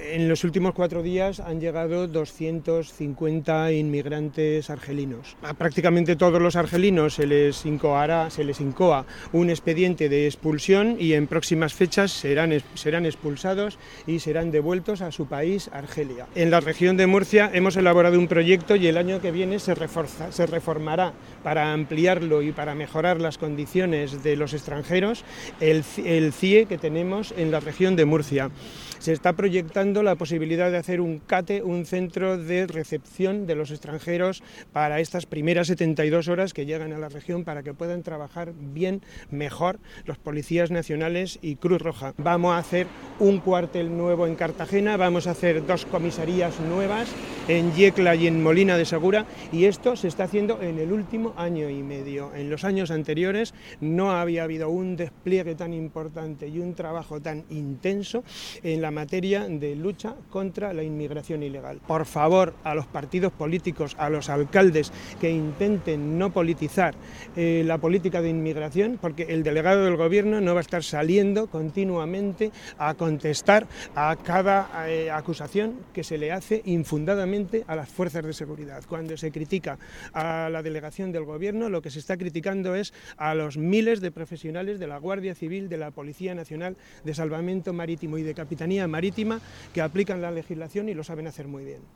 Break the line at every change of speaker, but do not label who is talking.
En los últimos 4 días han llegado 250 inmigrantes argelinos. A prácticamente todos los argelinos se les incoa un expediente de expulsión y en próximas fechas serán expulsados y serán devueltos a su país, Argelia. En la región de Murcia hemos elaborado un proyecto y el año que viene se reformará para ampliarlo y para mejorar las condiciones de los extranjeros el CIE que tenemos en la región de Murcia. Se está proyectando la posibilidad de hacer un CATE, un centro de recepción de los extranjeros para estas primeras 72 horas que llegan a la región para que puedan trabajar bien, mejor, los policías nacionales y Cruz Roja. Vamos a hacer un cuartel nuevo en Cartagena, vamos a hacer 2 comisarías nuevas en Yecla y en Molina de Segura, y esto se está haciendo en el último año y medio. En los años anteriores no había habido un despliegue tan importante y un trabajo tan intenso en la materia de lucha contra la inmigración ilegal. Por favor, a los partidos políticos, a los alcaldes, que intenten no politizar la política de inmigración, porque el delegado del gobierno no va a estar saliendo continuamente a contestar a cada acusación que se le hace infundadamente a las fuerzas de seguridad. Cuando se critica a la delegación del gobierno, lo que se está criticando es a los miles de profesionales de la Guardia Civil, de la Policía Nacional, de Salvamento Marítimo y de Capitanía Marítima que aplican la legislación y lo saben hacer muy bien.